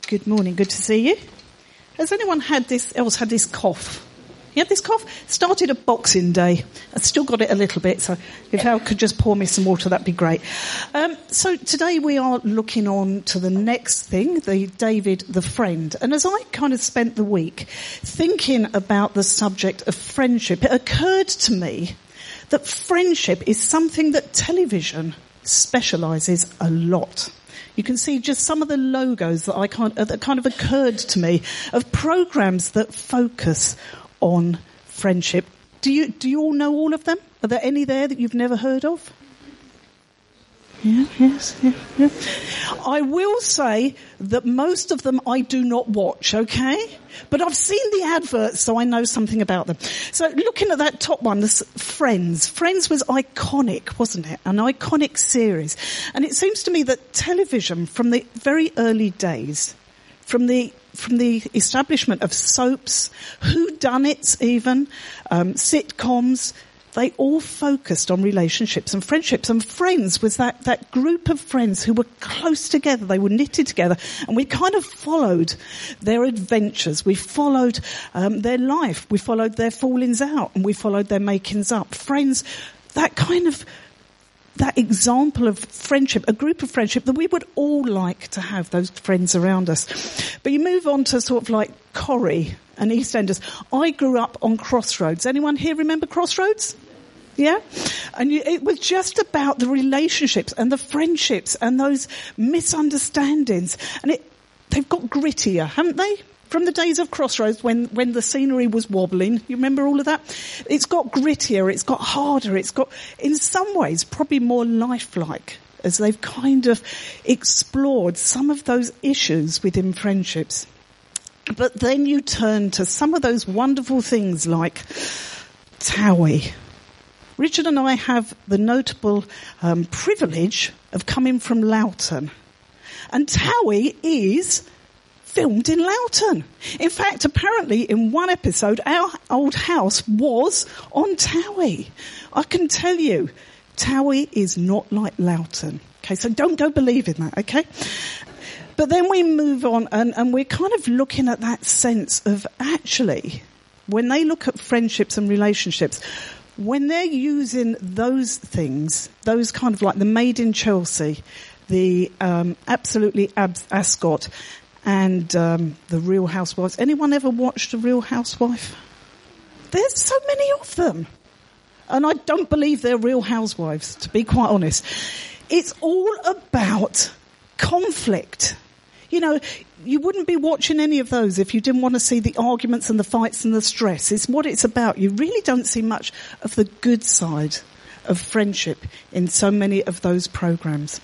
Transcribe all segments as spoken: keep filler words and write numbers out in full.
Good morning, good to see you. Has anyone had this, else had this cough? You had this cough? Started at Boxing Day. I've still got it a little bit, so if Al could just pour me some water, that'd be great. Um, so today we are looking on to the next thing, the David the Friend. And as I kind of spent the week thinking about the subject of friendship, it occurred to me that friendship is something that television specialises a lot. You can see just some of the logos that I kind of, that kind of occurred to me of programs that focus on friendship. Do you do you all know all of them? Are there any there that you've never heard of? Yeah, yes, yeah, yeah. I will say that most of them I do not watch, okay? But I've seen the adverts, so I know something about them. So looking at that top one, this Friends. Friends was iconic, wasn't it? An iconic series. And it seems to me that television from the very early days, from the from the establishment of soaps, whodunits even, um, sitcoms, they all focused on relationships and friendships. And Friends was that, that group of friends who were close together. They were knitted together. And we kind of followed their adventures. We followed um, their life. We followed their fallings out. And we followed their makings up. Friends, that kind of, that example of friendship, a group of friendship that we would all like to have, those friends around us. But you move on to sort of like Corrie and EastEnders. I grew up on Crossroads. Anyone here remember Crossroads? Yeah? And you, it was just about the relationships and the friendships and those misunderstandings. And it, they've got grittier, haven't they? From the days of Crossroads when, when the scenery was wobbling. You remember all of that? It's got grittier, it's got harder, it's got, in some ways, probably more lifelike as they've kind of explored some of those issues within friendships. But then you turn to some of those wonderful things like Towie. Richard and I have the notable um, privilege of coming from Loughton. And Towie is filmed in Loughton. In fact, apparently in one episode, our old house was on Towie. I can tell you, Towie is not like Loughton. Okay, so don't go believing that, okay? But then we move on and, and we're kind of looking at that sense of actually, when they look at friendships and relationships, when they're using those things, those kind of like the Made in Chelsea, the um, Absolutely Ab- Ascot, and um, the Real Housewives. Anyone ever watched The Real Housewife? There's so many of them. And I don't believe they're real housewives, to be quite honest. It's all about conflict. You know, you wouldn't be watching any of those if you didn't want to see the arguments and the fights and the stress. It's what it's about. You really don't see much of the good side of friendship in so many of those programs.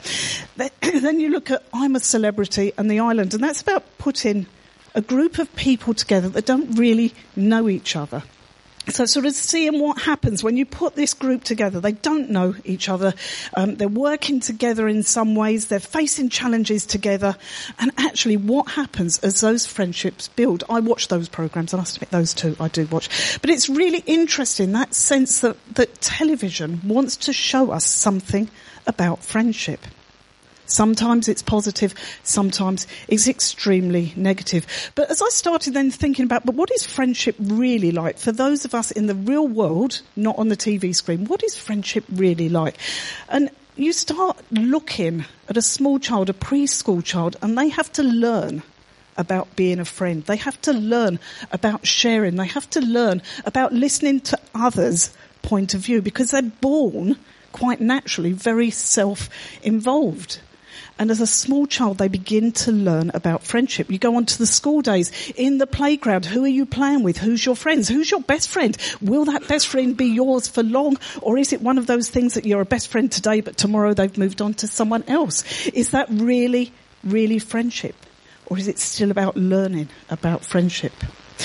Then you look at I'm a Celebrity and The Island, and that's about putting a group of people together that don't really know each other. So sort of seeing what happens when you put this group together. They don't know each other. Um, they're working together in some ways. They're facing challenges together. And actually what happens as those friendships build. I watch those programs. I must admit those two I do watch. But it's really interesting, that sense that, that television wants to show us something about friendship. Sometimes it's positive, sometimes it's extremely negative. But as I started then thinking about, but what is friendship really like for those of us in the real world, not on the T V screen? What is friendship really like? And you start looking at a small child, a preschool child, and they have to learn about being a friend. They have to learn about sharing. They have to learn about listening to others' point of view because they're born quite naturally very self-involved. And as a small child, they begin to learn about friendship. You go on to the school days, in the playground, who are you playing with? Who's your friends? Who's your best friend? Will that best friend be yours for long? Or is it one of those things that you're a best friend today, but tomorrow they've moved on to someone else? Is that really, really friendship? Or is it still about learning about friendship?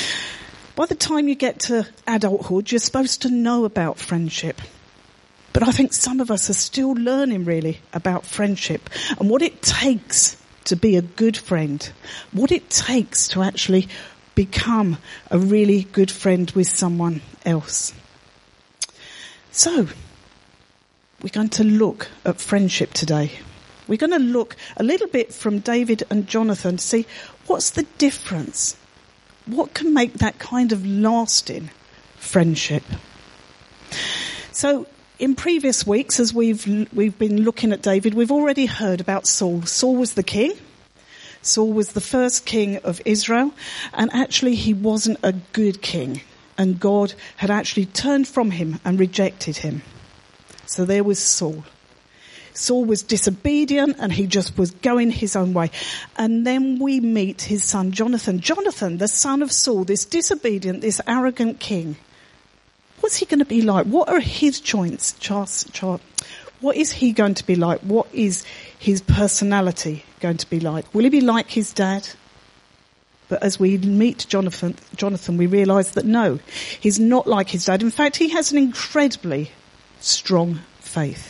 By the time you get to adulthood, you're supposed to know about friendship. But I think some of us are still learning really about friendship and what it takes to be a good friend, what it takes to actually become a really good friend with someone else. So, we're going to look at friendship today. We're going to look a little bit from David and Jonathan to see what's the difference. What can make that kind of lasting friendship? So in previous weeks, as we've we've been looking at David, we've already heard about Saul. Saul was the king. Saul was the first king of Israel, and actually he wasn't a good king, and God had actually turned from him and rejected him. So there was Saul. Saul was disobedient and he just was going his own way. And then we meet his son Jonathan. Jonathan, the son of Saul, this disobedient, this arrogant king. What's he going to be like? What are his choices? What is he going to be like? What is his personality going to be like? Will he be like his dad? But as we meet Jonathan, Jonathan, we realise that no, he's not like his dad. In fact, he has an incredibly strong faith.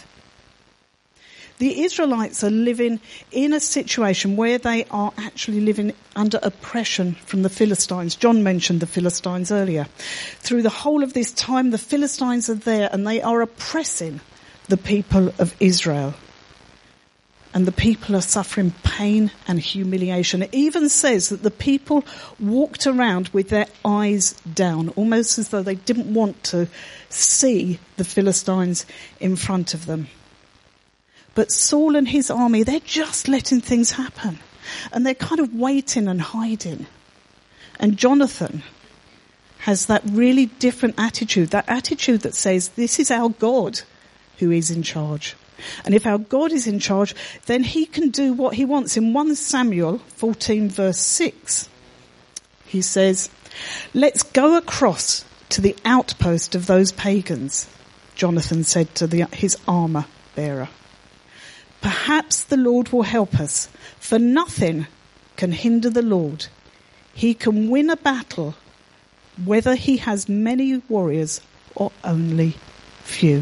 The Israelites are living in a situation where they are actually living under oppression from the Philistines. John mentioned the Philistines earlier. Through the whole of this time, the Philistines are there and they are oppressing the people of Israel. And the people are suffering pain and humiliation. It even says that the people walked around with their eyes down, almost as though they didn't want to see the Philistines in front of them. But Saul and his army, they're just letting things happen. And they're kind of waiting and hiding. And Jonathan has that really different attitude, that attitude that says, this is our God who is in charge. And if our God is in charge, then he can do what he wants. In First Samuel fourteen verse six, he says, let's go across to the outpost of those pagans, Jonathan said to the, his armour bearer. Perhaps the Lord will help us, for nothing can hinder the Lord. He can win a battle, whether he has many warriors or only few.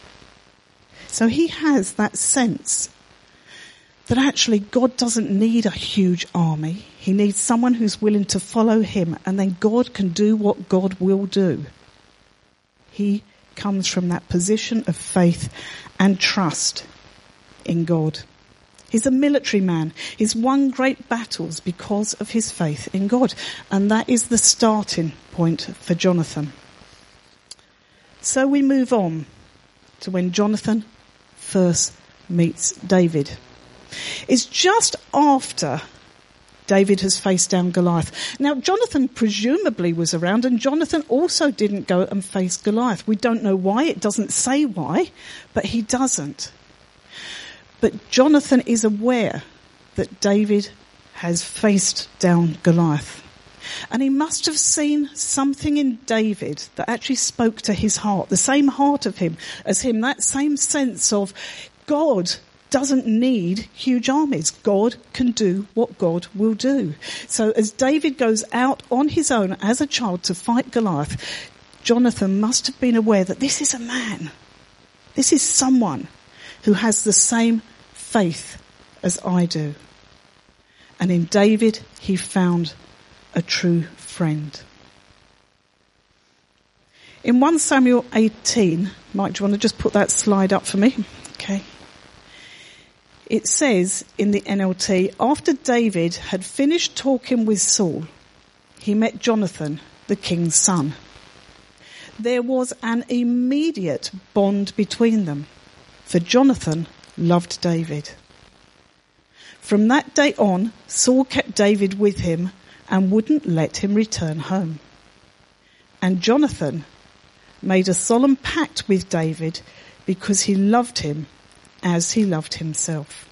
So he has that sense that actually God doesn't need a huge army. He needs someone who's willing to follow him, and then God can do what God will do. He comes from that position of faith and trust in God. He's a military man. He's won great battles because of his faith in God. And that is the starting point for Jonathan. So we move on to when Jonathan first meets David. It's just after David has faced down Goliath. Now, Jonathan presumably was around, and Jonathan also didn't go and face Goliath. We don't know why. It doesn't say why, but he doesn't. But Jonathan is aware that David has faced down Goliath. And he must have seen something in David that actually spoke to his heart, the same heart of him as him, that same sense of God doesn't need huge armies. God can do what God will do. So as David goes out on his own as a child to fight Goliath, Jonathan must have been aware that this is a man. This is someone who has the same faith as I do. And in David, he found a true friend. In First Samuel eighteen, Mike, do you want to just put that slide up for me? Okay. It says in the N L T, after David had finished talking with Saul, he met Jonathan, the king's son. There was an immediate bond between them, for Jonathan loved David. From that day on, Saul kept David with him and wouldn't let him return home. And Jonathan made a solemn pact with David because he loved him as he loved himself.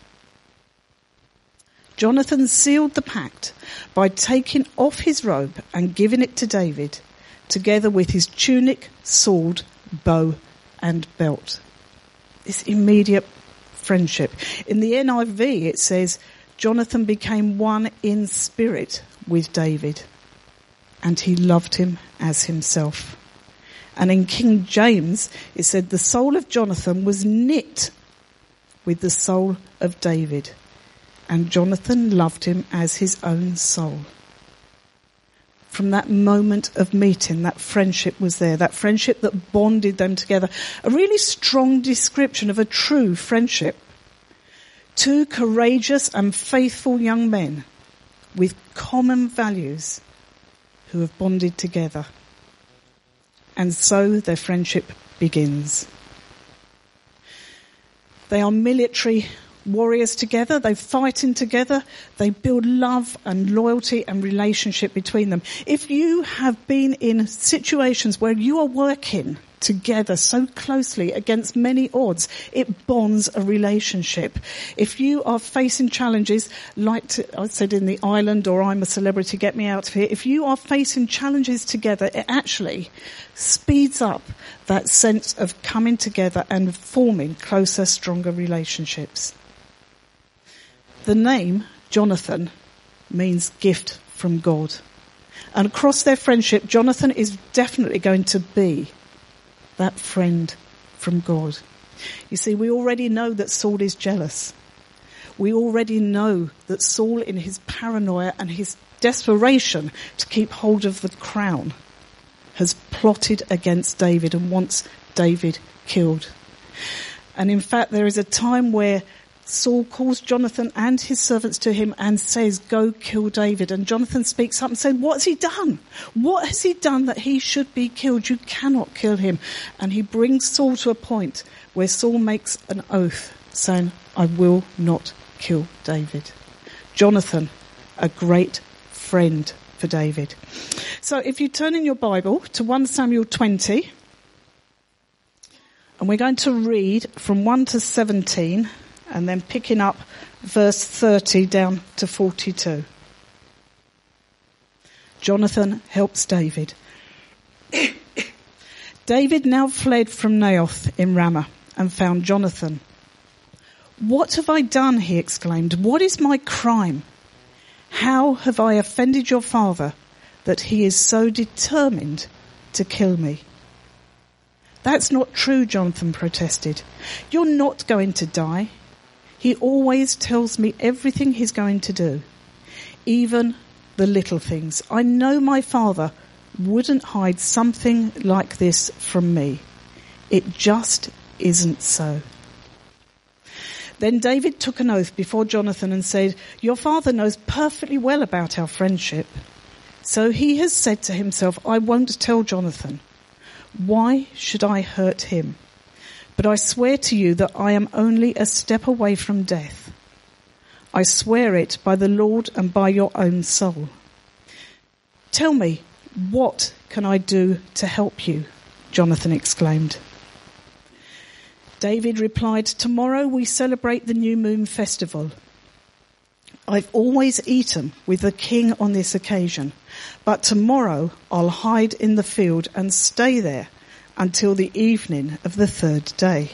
Jonathan sealed the pact by taking off his robe and giving it to David, together with his tunic, sword, bow, and belt. This immediate friendship. In the N I V it says, Jonathan became one in spirit with David, and he loved him as himself. And in King James it said the soul of Jonathan was knit with the soul of David, and Jonathan loved him as his own soul. From that moment of meeting, that friendship was there, that friendship that bonded them together. A really strong description of a true friendship. Two courageous and faithful young men with common values who have bonded together. And so their friendship begins. They are military warriors together. They fight in together. They build love and loyalty and relationship between them. If you have been in situations where you are working together so closely against many odds, it bonds a relationship. If you are facing challenges, like to, I said in the island or I'm a celebrity, get me out of here. If you are facing challenges together, it actually speeds up that sense of coming together and forming closer, stronger relationships. The name Jonathan means gift from God. And across their friendship, Jonathan is definitely going to be that friend from God. You see, we already know that Saul is jealous. We already know that Saul, in his paranoia and his desperation to keep hold of the crown, has plotted against David and wants David killed. And in fact, there is a time where Saul calls Jonathan and his servants to him and says, go kill David. And Jonathan speaks up and says, what has he done? What has he done that he should be killed? You cannot kill him. And he brings Saul to a point where Saul makes an oath saying, I will not kill David. Jonathan, a great friend for David. So if you turn in your Bible to First Samuel twenty, and we're going to read from one to seventeen, and then picking up verse thirty down to forty-two. Jonathan helps David. David now fled from Naioth in Ramah and found Jonathan. What have I done? He exclaimed. What is my crime? How have I offended your father that he is so determined to kill me? That's not true, Jonathan protested. You're not going to die. He always tells me everything he's going to do, even the little things. I know my father wouldn't hide something like this from me. It just isn't so. Then David took an oath before Jonathan and said, your father knows perfectly well about our friendship. So he has said to himself, I won't tell Jonathan. Why should I hurt him? But I swear to you that I am only a step away from death. I swear it by the Lord and by your own soul. Tell me, what can I do to help you? Jonathan exclaimed. David replied, tomorrow we celebrate the New Moon Festival. I've always eaten with the king on this occasion, but tomorrow I'll hide in the field and stay there until the evening of the third day.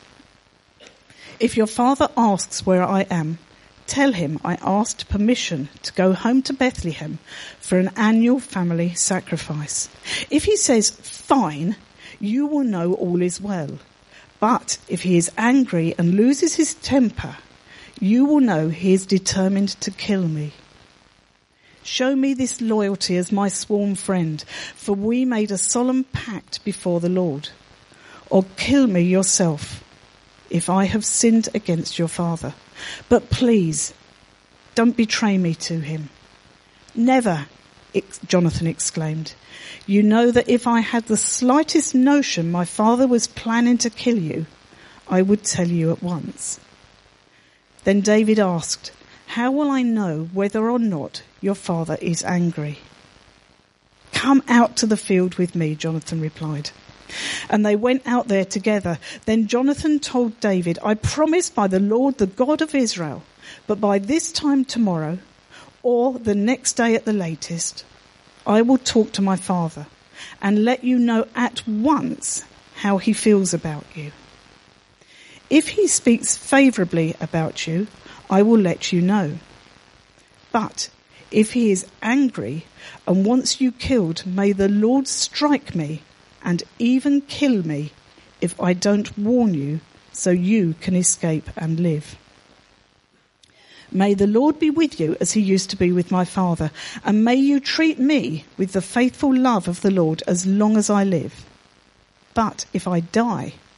If your father asks where I am, tell him I asked permission to go home to Bethlehem for an annual family sacrifice. If he says, fine, you will know all is well. But if he is angry and loses his temper, you will know he is determined to kill me. Show me this loyalty as my sworn friend, for we made a solemn pact before the Lord. Or kill me yourself if I have sinned against your father. But please, don't betray me to him. Never, Jonathan exclaimed. You know that if I had the slightest notion my father was planning to kill you, I would tell you at once. Then David asked, how will I know whether or not your father is angry? Come out to the field with me, Jonathan replied. And they went out there together. Then Jonathan told David, I promise by the Lord, the God of Israel, but by this time tomorrow, or the next day at the latest, I will talk to my father and let you know at once how he feels about you. If he speaks favourably about you, I will let you know. But if he is angry and wants you killed, may the Lord strike me and even kill me if I don't warn you so you can escape and live. May the Lord be with you as he used to be with my father, and may you treat me with the faithful love of the Lord as long as I live. But if I die,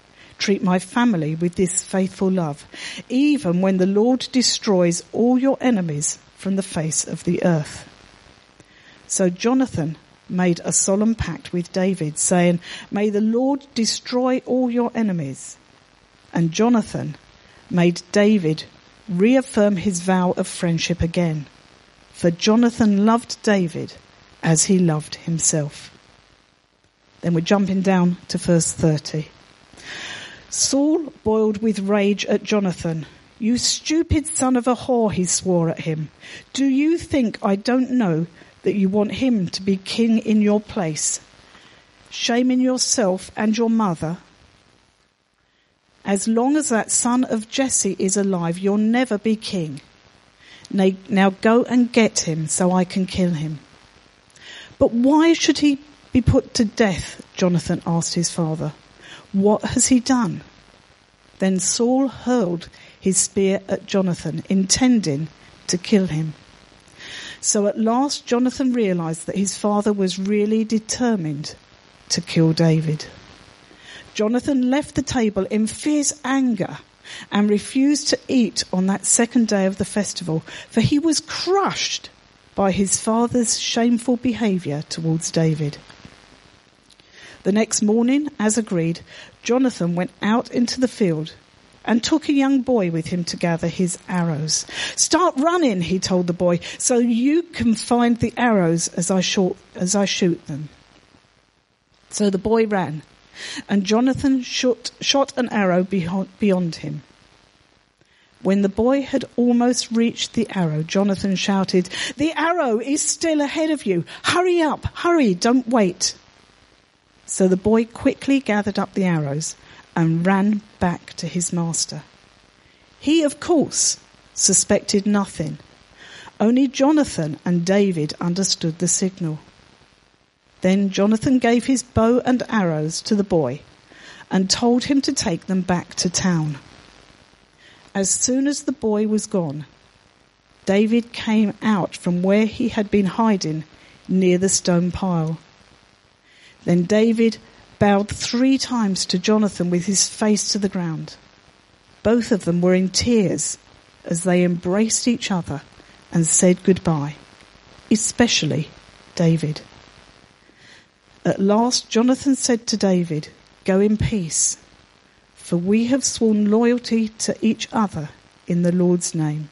treat my family with this faithful love, even when the Lord destroys all your enemies from the face of the earth." So Jonathan made a solemn pact with David, saying, "May the Lord destroy all your enemies." And Jonathan made David reaffirm his vow of friendship again, for Jonathan loved David as he loved himself. Then we're jumping down to verse thirty. Saul boiled with rage at Jonathan. "You stupid son of a whore," he swore at him. "Do you think I don't know that you want him to be king in your place, shaming yourself and your mother? As long as that son of Jesse is alive, you'll never be king. Now go and get him so I can kill him." "But why should he be put to death?" Jonathan asked his father. "What has he done?" Then Saul hurled his spear at Jonathan, intending to kill him. So at last Jonathan realized that his father was really determined to kill David. Jonathan left the table in fierce anger and refused to eat on that second day of the festival, for he was crushed by his father's shameful behavior towards David. The next morning, as agreed, Jonathan went out into the field and took a young boy with him to gather his arrows. "Start running," he told the boy, "so you can find the arrows as I shoot, as I shoot them." So the boy ran, and Jonathan shot, shot an arrow beyond him. When the boy had almost reached the arrow, Jonathan shouted, "The arrow is still ahead of you. Hurry up, hurry, don't wait." So the boy quickly gathered up the arrows and ran back to his master. He, of course, suspected nothing. Only Jonathan and David understood the signal. Then Jonathan gave his bow and arrows to the boy and told him to take them back to town. As soon as the boy was gone, David came out from where he had been hiding near the stone pile. Then David bowed three times to Jonathan with his face to the ground. Both of them were in tears as they embraced each other and said goodbye, especially David. At last Jonathan said to David, "Go in peace, for we have sworn loyalty to each other in the Lord's name.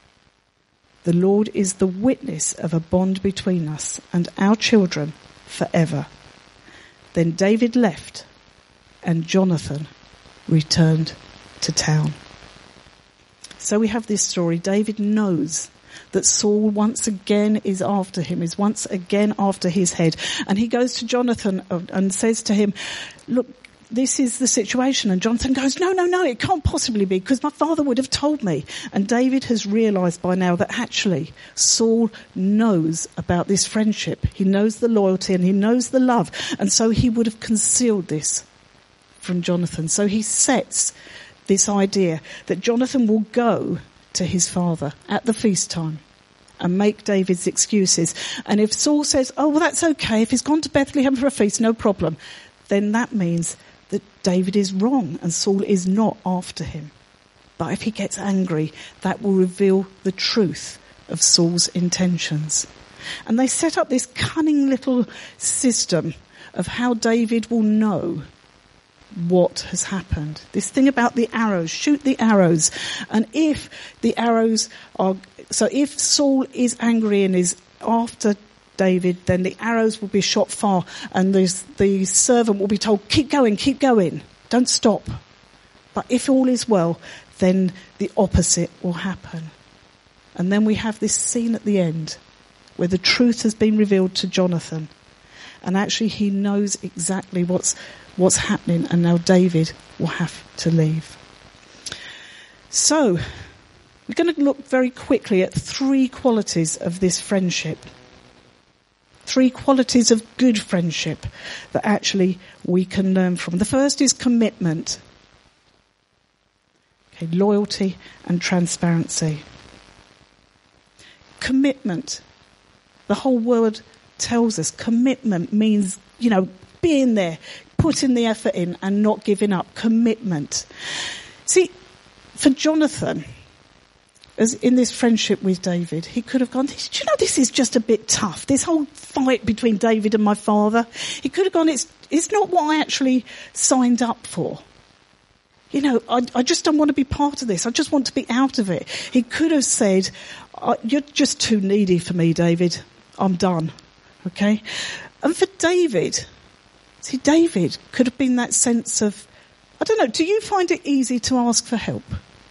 The Lord is the witness of a bond between us and our children forever." Then David left, and Jonathan returned to town. So we have this story. David knows that Saul once again is after him, is once again after his head. And he goes to Jonathan and says to him, "Look, this is the situation." And Jonathan goes, "No, no, no, it can't possibly be, because my father would have told me." And David has realized by now that actually Saul knows about this friendship. He knows the loyalty and he knows the love. And so he would have concealed this from Jonathan. So he sets this idea that Jonathan will go to his father at the feast time and make David's excuses. And if Saul says, "Oh, well, that's okay. If he's gone to Bethlehem for a feast, no problem," then that means that David is wrong and Saul is not after him. But if he gets angry, that will reveal the truth of Saul's intentions. And they set up this cunning little system of how David will know what has happened. This thing about the arrows, shoot the arrows. And if the arrows are, so if Saul is angry and is after David, then the arrows will be shot far, and the, the servant will be told, "Keep going, keep going, don't stop." But if all is well, then the opposite will happen. And then we have this scene at the end where the truth has been revealed to Jonathan, and actually he knows exactly what's what's happening, and now David will have to leave. So we're going to look very quickly at three qualities of this friendship. Three qualities of good friendship that actually we can learn from. The first is commitment. Okay, loyalty and transparency. Commitment. The whole word tells us commitment means, you know, being there, putting the effort in and not giving up, commitment. See, for Jonathan, as in this friendship with David, he could have gone, do you know, this is just a bit tough, this whole fight between David and my father. He could have gone, it's, it's not what I actually signed up for. You know, I, I just don't want to be part of this. I just want to be out of it. He could have said, you're just too needy for me, David. I'm done. Okay? And for David, see, David could have been that sense of, I don't know, do you find it easy to ask for help?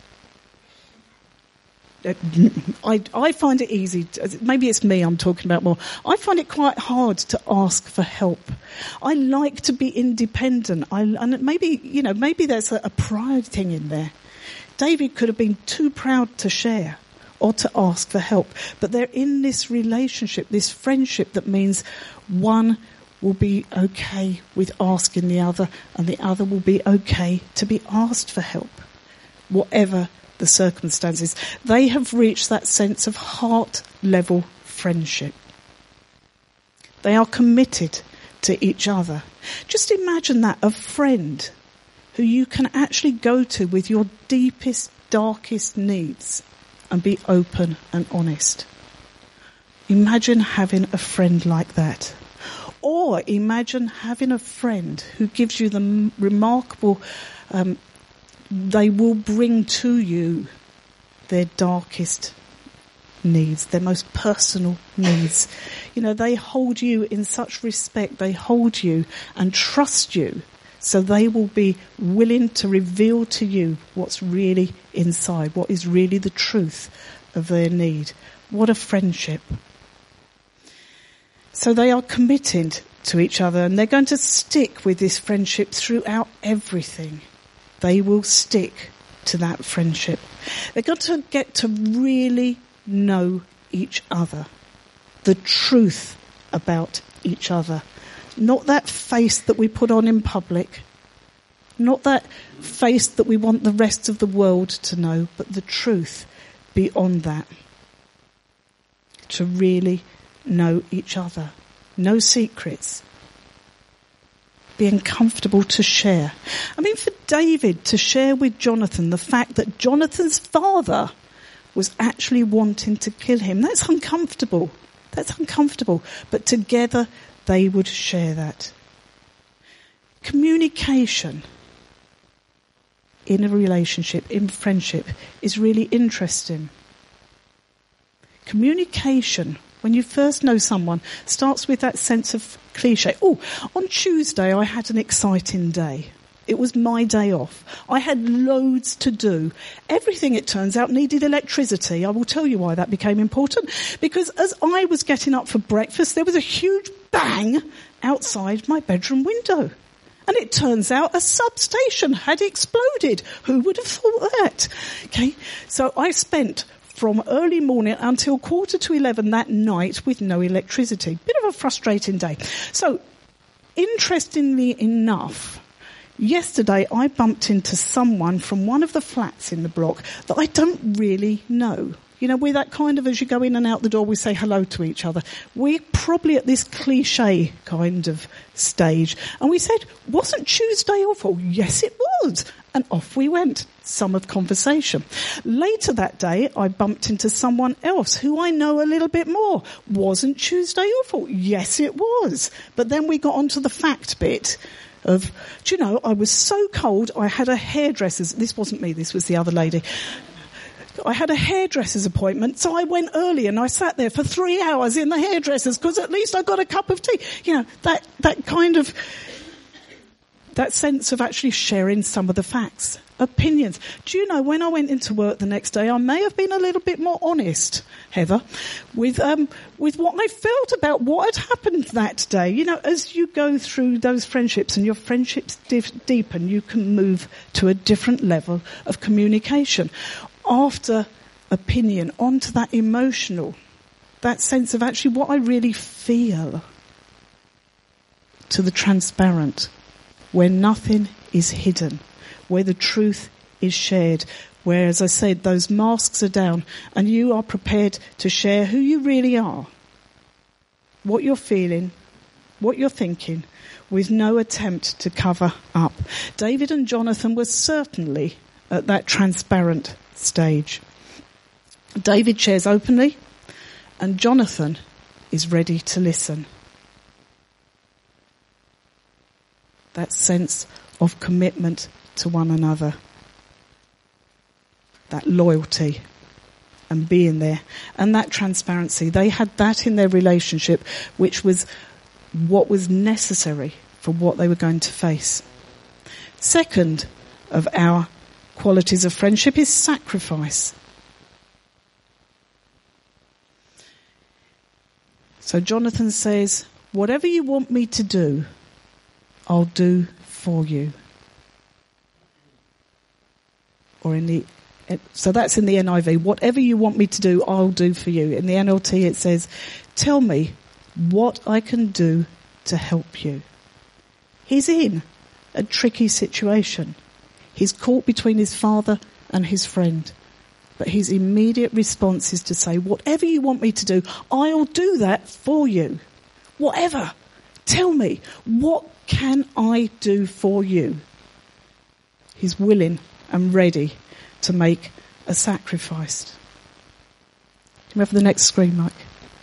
I, I find it easy, to, maybe it's me I'm talking about more, I find it quite hard to ask for help. I like to be independent. I, and maybe, you know, maybe there's a, a pride thing in there. David could have been too proud to share or to ask for help. But they're in this relationship, this friendship that means one will be okay with asking the other and the other will be okay to be asked for help, whatever the circumstances. They have reached that sense of heart-level friendship. They are committed to each other. Just imagine that, a friend who you can actually go to with your deepest, darkest needs and be open and honest. Imagine having a friend like that. Or imagine having a friend who gives you the remarkable um, they will bring to you their darkest needs, their most personal needs. You know, they hold you in such respect, they hold you and trust you, so they will be willing to reveal to you what's really inside, what is really the truth of their need. What a friendship. So they are committed to each other and they're going to stick with this friendship throughout everything. They will stick to that friendship. They're going to get to really know each other. The truth about each other. Not that face that we put on in public. Not that face that we want the rest of the world to know, but the truth beyond that. To really know each other. No secrets. Being comfortable to share. I mean, for David to share with Jonathan the fact that Jonathan's father was actually wanting to kill him, that's uncomfortable. That's uncomfortable. But together they would share that. Communication in a relationship, in friendship, is really interesting. Communication, when you first know someone, starts with that sense of cliche. Oh, on Tuesday I had an exciting day. It was my day off. I had loads to do. Everything, it turns out, needed electricity. I will tell you why that became important. Because as I was getting up for breakfast, there was a huge bang outside my bedroom window. And it turns out a substation had exploded. Who would have thought that? Okay, so I spent from early morning until quarter to eleven that night with no electricity. Bit of a frustrating day. So, interestingly enough, yesterday I bumped into someone from one of the flats in the block that I don't really know. You know, we're that kind of, as you go in and out the door, we say hello to each other. We're probably at this cliche kind of stage. And we said, wasn't Tuesday awful? Yes, it was. And off we went. Sum of conversation. Later that day, I bumped into someone else who I know a little bit more. Wasn't Tuesday awful? Yes, it was. But then we got onto the fact bit of, do you know, I was so cold, I had a hairdresser's, this wasn't me, this was the other lady. I had a hairdresser's appointment, so I went early and I sat there for three hours in the hairdresser's because at least I got a cup of tea. You know, that, that kind of, that sense of actually sharing some of the facts, opinions. Do you know, when I went into work the next day, I may have been a little bit more honest, Heather, with, um, with what I felt about what had happened that day. You know, as you go through those friendships and your friendships dif- deepen, you can move to a different level of communication. After opinion, onto that emotional, that sense of actually what I really feel, to the transparent, where nothing is hidden, where the truth is shared, where, as I said, those masks are down and you are prepared to share who you really are, what you're feeling, what you're thinking, with no attempt to cover up. David and Jonathan were certainly at that transparent stage. David shares openly, and Jonathan is ready to listen. That sense of commitment to one another. That loyalty and being there. And that transparency. They had that in their relationship, which was what was necessary for what they were going to face. Second of our qualities of friendship is sacrifice. So Jonathan says, whatever you want me to do, I'll do for you. Or in the, so that's in the N I V. Whatever you want me to do, I'll do for you. In the N L T it says, tell me what I can do to help you. He's in a tricky situation. He's caught between his father and his friend. But his immediate response is to say, whatever you want me to do, I'll do that for you. Whatever. Tell me, what can I do for you? He's willing and ready to make a sacrifice. Can we have the next screen, Mike?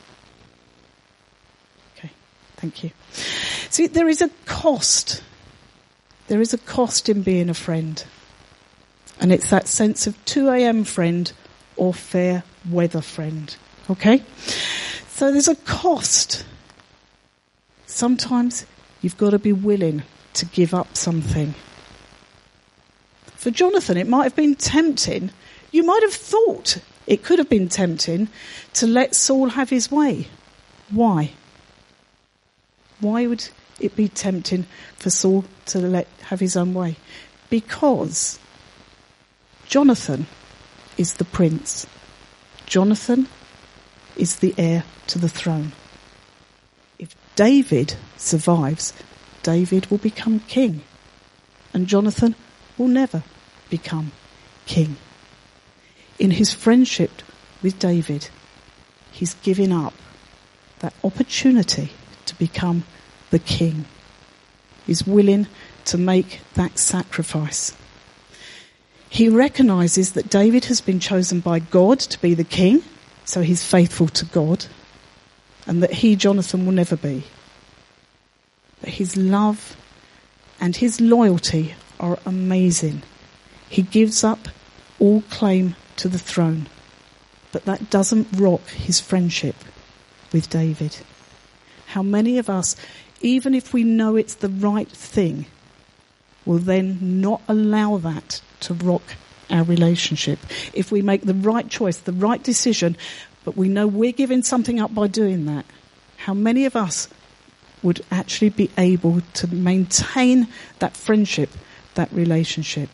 Okay, thank you. See, there is a cost. There is a cost in being a friend. And it's that sense of two a.m. friend or fair weather friend. Okay? So there's a cost. Sometimes you've got to be willing to give up something. For Jonathan, it might have been tempting. You might have thought it could have been tempting to let Saul have his way. Why? Why would it be tempting for Saul to let have his own way? Because Jonathan is the prince. Jonathan is the heir to the throne. If David survives, David will become king. And Jonathan will never become king. In his friendship with David, he's given up that opportunity to become the king. He's willing to make that sacrifice. He recognises that David has been chosen by God to be the king, so he's faithful to God, and that he, Jonathan, will never be. But his love and his loyalty are amazing. He gives up all claim to the throne, but that doesn't rock his friendship with David. How many of us, even if we know it's the right thing, will then not allow that to rock our relationship? If we make the right choice, the right decision, but we know we're giving something up by doing that, how many of us would actually be able to maintain that friendship, that relationship?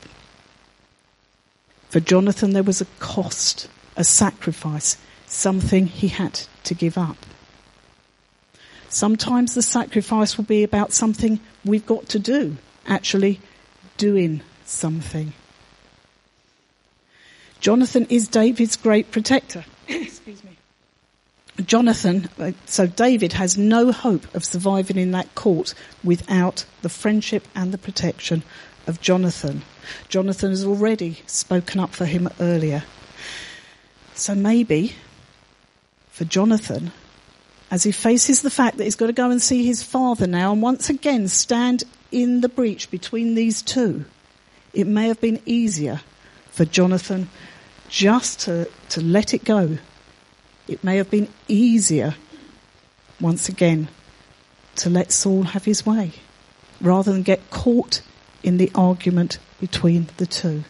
For Jonathan, there was a cost, a sacrifice, something he had to give up. Sometimes the sacrifice will be about something we've got to do, actually doing something. Jonathan is David's great protector. Excuse me. Jonathan, so David has no hope of surviving in that court without the friendship and the protection of Jonathan. Jonathan has already spoken up for him earlier. So maybe for Jonathan, as he faces the fact that he's got to go and see his father now and once again stand in the breach between these two, it may have been easier for Jonathan just to, to let it go. It may have been easier, once again, to let Saul have his way, rather than get caught in the argument between the two.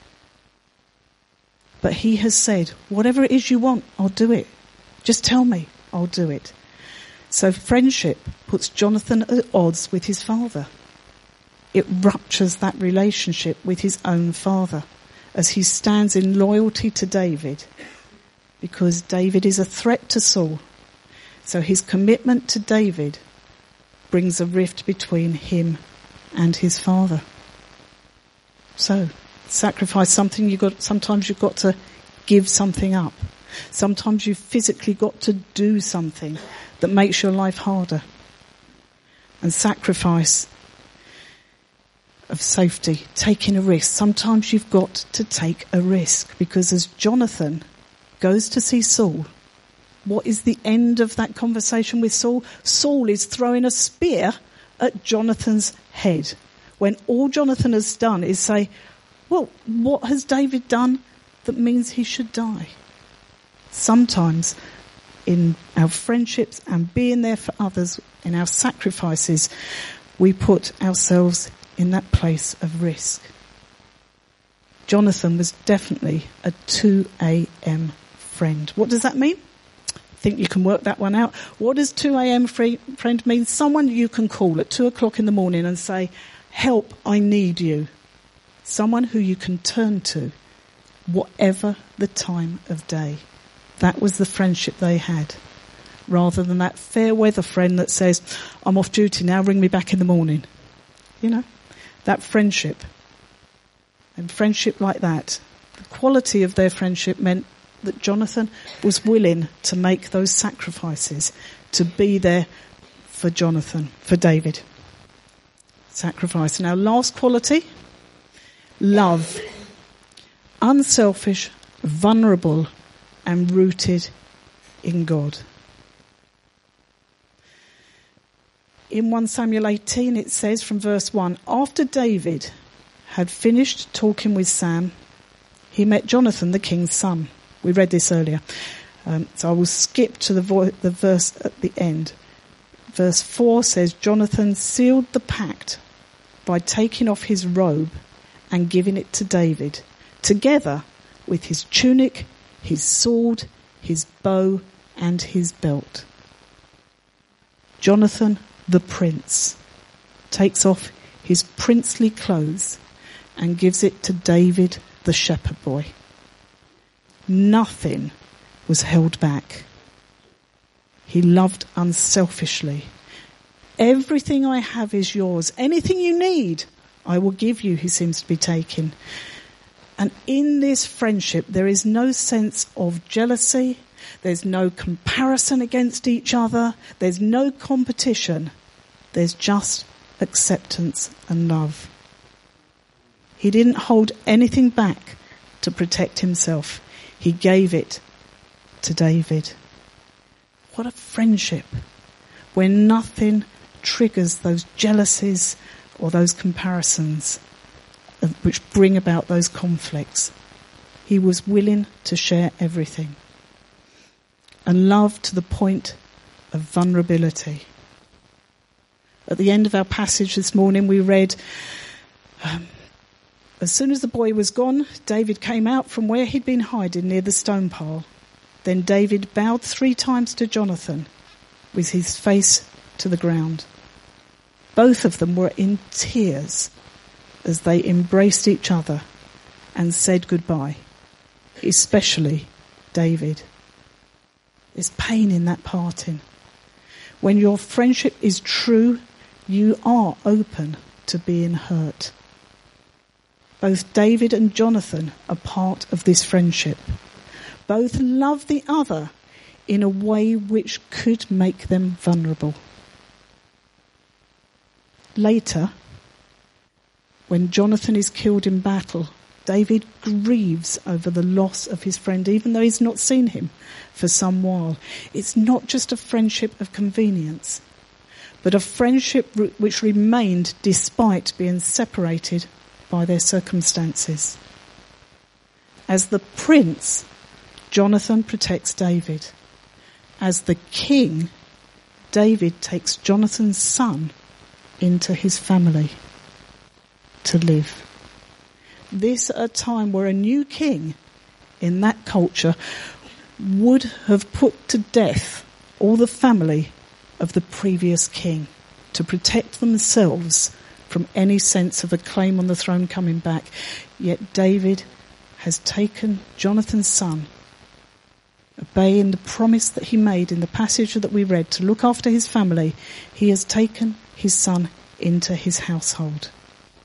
But he has said, whatever it is you want, I'll do it. Just tell me, I'll do it. So friendship puts Jonathan at odds with his father. It ruptures that relationship with his own father as he stands in loyalty to David, because David is a threat to Saul. So his commitment to David brings a rift between him and his father. So sacrifice something, you got sometimes you've got to give something up. Sometimes you've physically got to do something that makes your life harder. and sacrifice of safety, taking a risk. Sometimes you've got to take a risk, because as Jonathan goes to see Saul, what is the end of that conversation with Saul? Saul is throwing a spear at Jonathan's head, when all Jonathan has done is say, well, what has David done that means he should die? Sometimes in our friendships and being there for others, in our sacrifices, we put ourselves in that place of risk. Jonathan was definitely a two a.m. friend. What does that mean? I think you can work that one out. What does two a.m. friend mean? Someone you can call at two o'clock in the morning and say, help, I need you. Someone who you can turn to, whatever the time of day. That was the friendship they had, rather than that fair weather friend that says, I'm off duty now, ring me back in the morning. You know, that friendship. And friendship like that, the quality of their friendship meant that Jonathan was willing to make those sacrifices, to be there for Jonathan, for David. Sacrifice. And our last quality, love. Unselfish, vulnerable, and rooted in God. In First Samuel eighteen it says from verse one, after David had finished talking with Sam, he met Jonathan, the king's son. We read this earlier. Um, so I will skip to the, vo- the verse at the end. Verse four says, Jonathan sealed the pact by taking off his robe and giving it to David, together with his tunic, his sword, his bow, and his belt. Jonathan, the prince, takes off his princely clothes and gives it to David, the shepherd boy. Nothing was held back. He loved unselfishly. Everything I have is yours. Anything you need, I will give you, he seems to be taking. And in this friendship, there is no sense of jealousy. There's no comparison against each other. There's no competition. There's just acceptance and love. He didn't hold anything back to protect himself. He gave it to David. What a friendship, where nothing triggers those jealousies or those comparisons which bring about those conflicts. He was willing to share everything. And love to the point of vulnerability. At the end of our passage this morning, we read, um, as soon as the boy was gone, David came out from where he'd been hiding near the stone pile. Then David bowed three times to Jonathan, with his face to the ground. Both of them were in tears as they embraced each other and said goodbye, especially David. There's pain in that parting. When your friendship is true, you are open to being hurt. Both David and Jonathan are part of this friendship. Both love the other in a way which could make them vulnerable. Later, when Jonathan is killed in battle, David grieves over the loss of his friend, even though he's not seen him for some while. It's not just a friendship of convenience, but a friendship which remained despite being separated by their circumstances. As the prince, Jonathan protects David. As the king, David takes Jonathan's son into his family to live. This at a time where a new king in that culture would have put to death all the family of the previous king to protect themselves from any sense of a claim on the throne coming back. Yet David has taken Jonathan's son, obeying the promise that he made in the passage that we read to look after his family. He has taken his son into his household.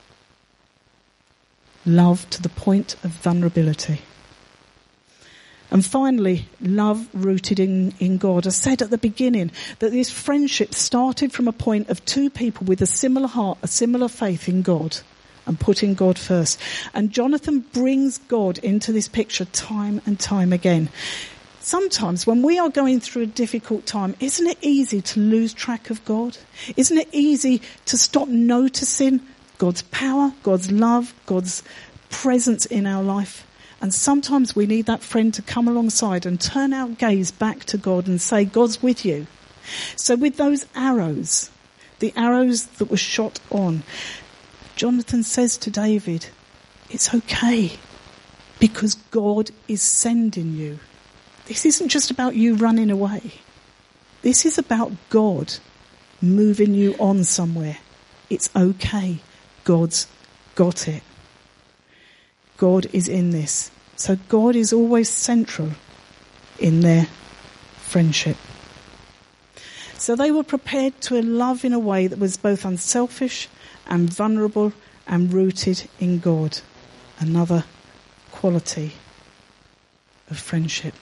Love to the point of vulnerability. And finally, love rooted in, in God. I said at the beginning that this friendship started from a point of two people with a similar heart, a similar faith in God, and putting God first. And Jonathan brings God into this picture time and time again. Sometimes when we are going through a difficult time, isn't it easy to lose track of God? Isn't it easy to stop noticing God's power, God's love, God's presence in our life? And sometimes we need that friend to come alongside and turn our gaze back to God and say, God's with you. So with those arrows, the arrows that were shot on, Jonathan says to David, it's okay because God is sending you. This isn't just about you running away. This is about God moving you on somewhere. It's okay. God's got it. God is in this. So God is always central in their friendship. So they were prepared to love in a way that was both unselfish and vulnerable and rooted in God. Another quality of friendship.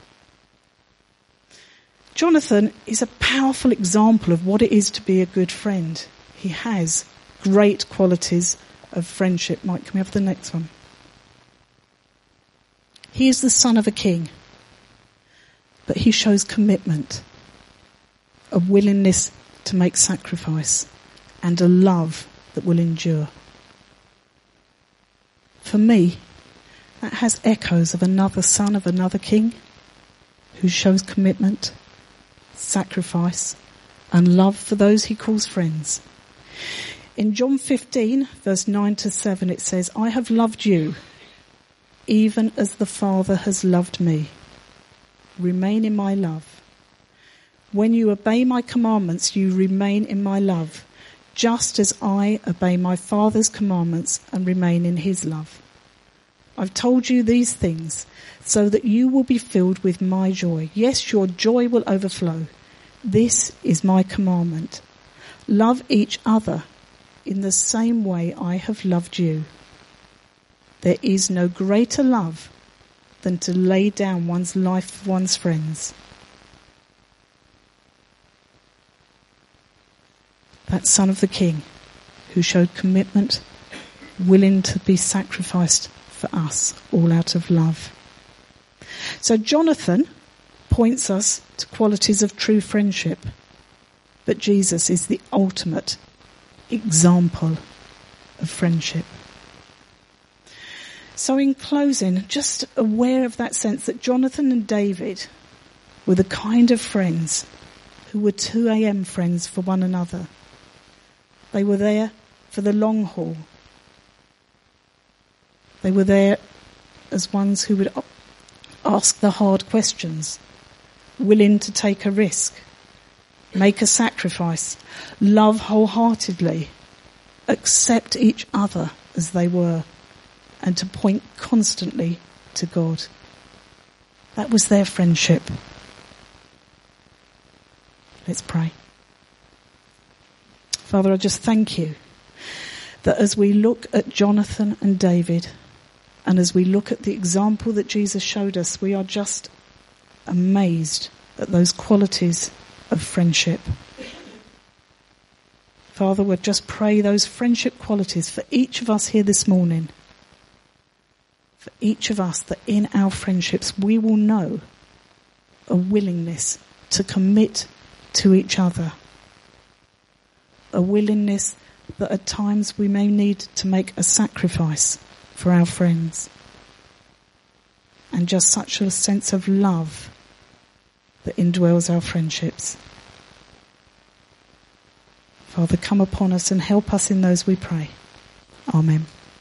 Jonathan is a powerful example of what it is to be a good friend. He has great qualities of friendship. Mike, can we have the next one? He is the son of a king, but he shows commitment, a willingness to make sacrifice, and a love that will endure. For me, that has echoes of another son of another king who shows commitment, sacrifice, and love for those he calls friends. In John fifteen, verse nine to seven, it says, I have loved you, even as the Father has loved me. Remain in my love. When you obey my commandments, you remain in my love, just as I obey my Father's commandments and remain in his love. I've told you these things so that you will be filled with my joy. Yes, your joy will overflow. This is my commandment. Love each other in the same way I have loved you. There is no greater love than to lay down one's life for one's friends. That son of the king who showed commitment, willing to be sacrificed for us, all out of love. So Jonathan points us to qualities of true friendship, but Jesus is the ultimate example of friendship. So in closing, just aware of that sense that Jonathan and David were the kind of friends who were two a.m. friends for one another. They were there for the long haul. They were there as ones who would ask the hard questions, willing to take a risk, make a sacrifice, love wholeheartedly, accept each other as they were, and to point constantly to God. That was their friendship. Let's pray. Father, I just thank you that as we look at Jonathan and David, and as we look at the example that Jesus showed us, we are just amazed at those qualities of friendship. Father, we just pray those friendship qualities for each of us here this morning. For each of us, that in our friendships we will know a willingness to commit to each other. A willingness that at times we may need to make a sacrifice for our friends. And just such a sense of love that indwells our friendships. Father, come upon us and help us in those, we pray. Amen.